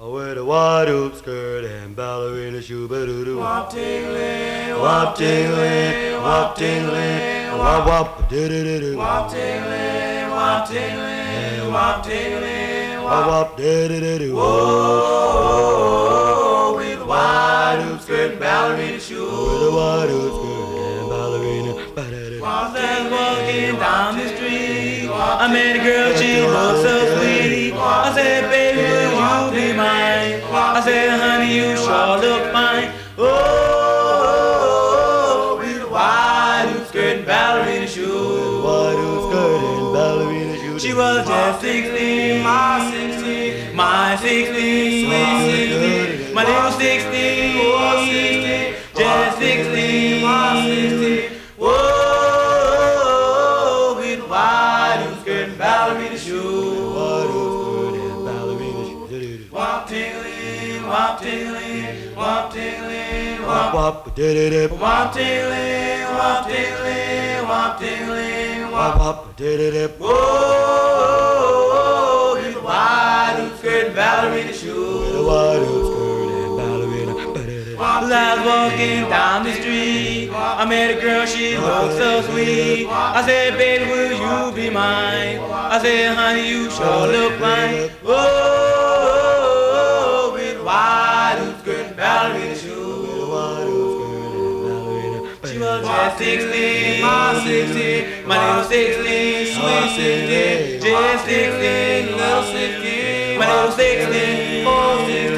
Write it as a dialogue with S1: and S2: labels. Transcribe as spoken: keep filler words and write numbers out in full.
S1: With a wide hoop skirt and ballerina shoe, ba-doo-doo.
S2: Wop tingling,
S1: Wop tingling, wop tingling, wop wop, doo-doo-doo-doo.
S2: wop tingling, wop tingling, wop tingling,
S1: Wop
S2: wop.
S1: wop, doo-doo-doo-doo.
S2: Oh, with a wide hoop skirt and ballerina shoe.
S1: With a wide hoop skirt and ballerina, ba-da-doo.
S2: I was walking down the street, I met a girl, she looked so sweet. I said, baby, will you be mine? I said, honey, you sure look fine. Oh, with a wide hoop skirt and ballerina shoe.
S1: Wide hoop skirt and ballerina shoe.
S2: She was just sixteen, my sixteen, my sixteen, sweet sixteen, my little sixteen, oh sixteen, just sixteen, my sixteen. Whoa, with wide hoop skirt and ballerina shoe.
S1: Wide hoop skirt and ballerina shoe. Doo-doo-doo.
S2: Wop tingling, wop tingling, wop tingling,
S1: Wop
S2: wop.
S1: wop, doo-doo-doo.
S2: Wop tingling, wop tingling, wop tingling,
S1: Wop
S2: wop.
S1: wop, doo-doo-doo.
S2: Whoa, with a wide hoop skirt and ballerina
S1: With a
S2: shoe.
S1: wide hoop skirt and ballerina, ba-da-doo.
S2: As I was walking down the street, I met a girl, she looked so sweet. I said, baby, will you be mine? I said, honey, you sure look fine. Whoa, with a wide hoop skirt and ballerina shoe.
S1: Wide hoop skirt and ballerina,
S2: She was just sixteen, my sixteen, my little sixteen, sweet sixteen, just sixteen, little sixteen, my little sixteen, oh sixteen.